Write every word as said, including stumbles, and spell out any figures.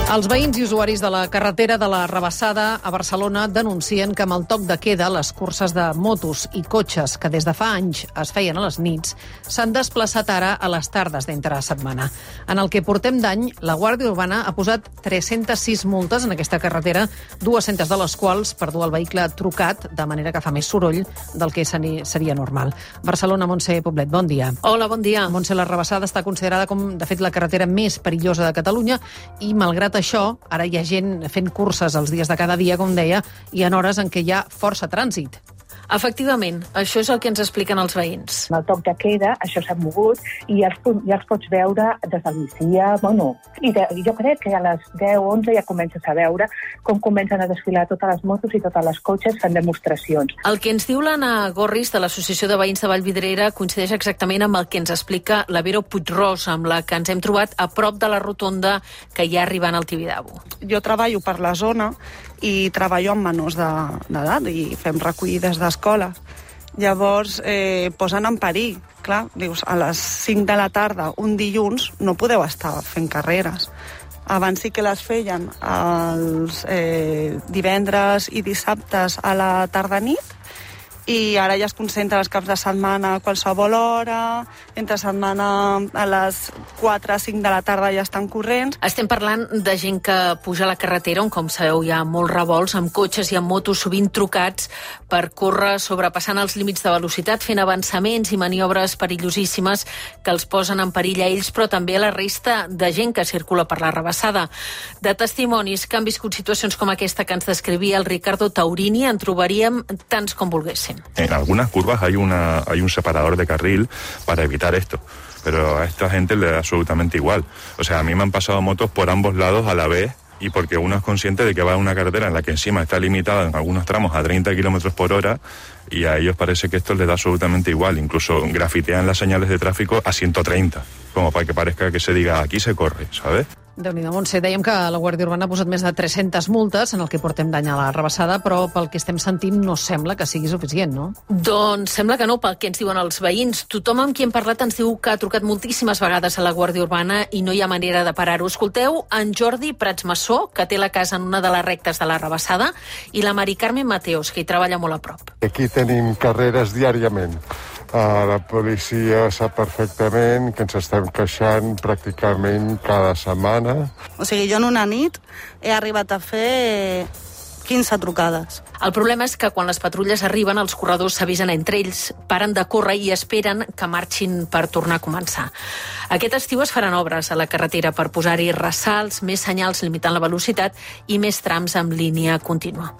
Els veïns i usuaris de la carretera de la Rabassada a Barcelona denuncien que amb el toc de queda les curses de motos i cotxes que des de fa anys es feien a les nits s'han desplaçat ara a les tardes d'entre setmana. En el que portem d'any, la Guàrdia Urbana ha posat tres-centes sis multes en aquesta carretera, dues-centes de les quals per dur el vehicle trucat, de manera que fa més soroll del que seria normal. Barcelona, Montse Poblet, bon dia. Hola, bon dia. Montse, la Rabassada està considerada com, de fet, la carretera més perillosa de Catalunya i, malgrat això, ara hi ha gent fent curses els dies de cada dia, com deia, i en hores en què hi ha força trànsit. Efectivament, això és el que ens expliquen els veïns. En el toc de queda, això s'ha mogut i ja els, ja els pots veure des del migdia, bueno, i de, jo crec que a les deu o onze ja comences a veure com comencen a desfilar totes les motos i totes les cotxes fent demostracions. El que ens diu l'Anna Gorris, de l'Associació de Veïns de Vallvidrera, coincideix exactament amb el que ens explica la Vero Puigros, amb la que ens hem trobat a prop de la rotonda que hi ha arribant al Tibidabo. Jo treballo per la zona i treballo amb menors d'edat i fem recollides d'escola. Llavors eh, posen en perill. Clar, dius, a les cinc de la tarda, un dilluns, no podeu estar fent carreres. Abans sí que les feien els eh, divendres i dissabtes a la tarda-nit, i ara ja es concentra els caps de setmana a qualsevol hora, entre setmana a les quatre a cinc de la tarda ja estan corrents. Estem parlant de gent que puja a la carretera, on, com sabeu, hi ha molts revolts, amb cotxes i amb motos sovint trucats per córrer sobrepassant els límits de velocitat, fent avançaments i maniobres perillosíssimes que els posen en perill a ells, però també a la resta de gent que circula per la Rabassada. De testimonis que han viscut situacions com aquesta que ens descrivia el Ricardo Taurini, en trobaríem tants com volguéssim. En algunas curvas hay, una, hay un separador de carril para evitar esto, pero a esta gente le da absolutamente igual. O sea, a mí me han pasado motos por ambos lados a la vez y porque uno es consciente de que va a una carretera en la que encima está limitada en algunos tramos a treinta kilómetros por hora y a ellos parece que esto les da absolutamente igual. Incluso grafitean las señales de tráfico a ciento treinta, como para que parezca que se diga aquí se corre, ¿sabes? Déu-n'hi-do, Montse. Dèiem que la Guàrdia Urbana ha posat més de tres-centes multes en el que portem d'any a la Rabassada, però pel que estem sentint no sembla que sigui suficient, no? Doncs sembla que no, pel que ens diuen els veïns. Tothom amb qui hem parlat ens diu que ha trucat moltíssimes vegades a la Guàrdia Urbana i no hi ha manera de parar-ho. Escolteu en Jordi Prats Massó, que té la casa en una de les rectes de la Rabassada, i la Mari Carmen Mateos, que hi treballa molt a prop. Aquí tenim carreres diàriament. Uh, la policia sap perfectament que ens estem queixant pràcticament cada setmana. O sigui, jo en una nit he arribat a fer quinze trucades. El problema és que quan les patrulles arriben, els corredors s'avisen entre ells, paren de córrer i esperen que marxin per tornar a començar. Aquest estiu es faran obres a la carretera per posar-hi ressalts, més senyals limitant la velocitat i més trams amb línia contínua.